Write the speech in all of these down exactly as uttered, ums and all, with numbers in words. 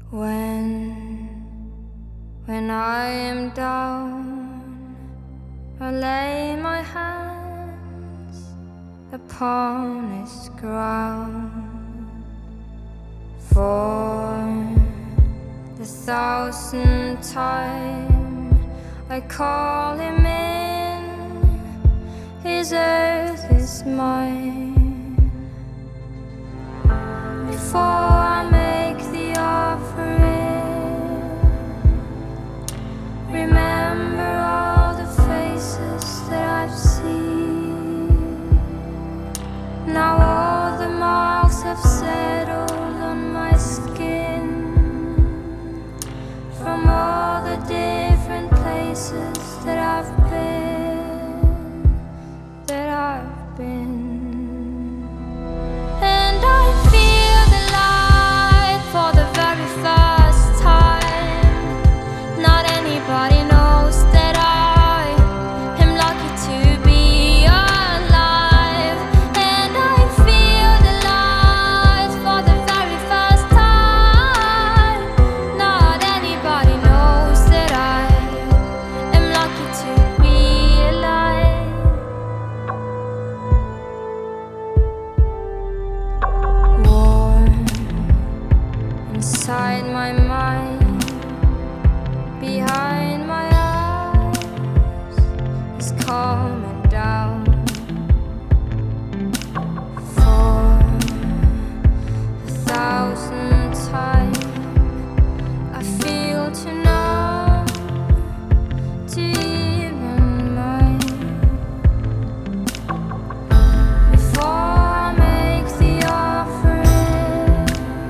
When, when I am down, I lay my hands upon this ground. For the thousandth time I call him in, his earth is mine. Before I make the offering, remember all the faces that I've seen. Now all the marks have settled on my skin, from all the different places that I've been, that I've been. And I feel the light for the very first time. Not anybody knows that I am lucky to be alive. And I feel the light for the very first time. Not anybody knows that I am lucky to be alive. Warm inside my mind, behind my eyes, is calming down. For the thousandth time, I feel too numb to even mind. Before I make the offering,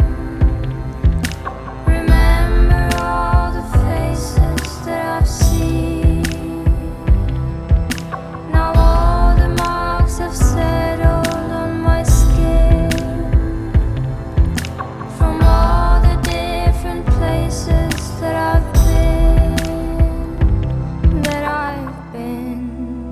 remember all the faces that I've seen. Now all the marks have settled on my skin, from all the different places that I've been, that I've been.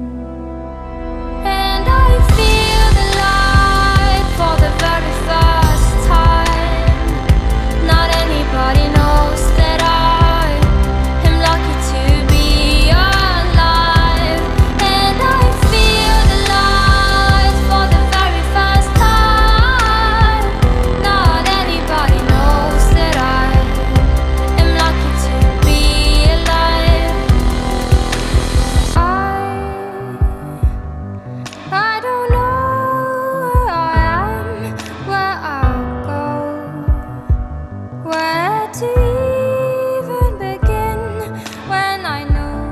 And I feel the light for the very first time. Not anybody knows that I am lucky to be alive. And I feel the light for the very first time. Not anybody knows that I am lucky to be alive. I I don't know where I am, where I'll go, where to even begin, when I know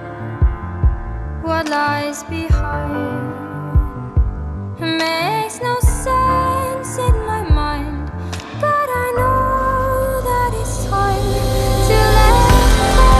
what lies behind. It makes no sense in my mind, but I know that it's time to let go.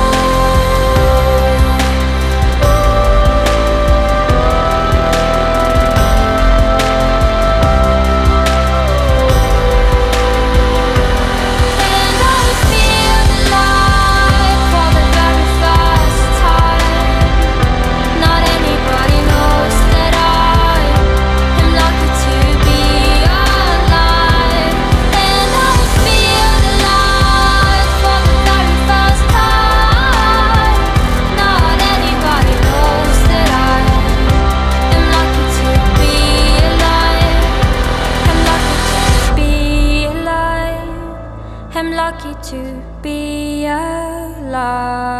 And I feel the light for the very first time. Not anybody knows that I am lucky to be alive. And I feel the light for the very first time. Not anybody knows that I am lucky to be alive. I'm lucky to be alive. I'm lucky to be alive.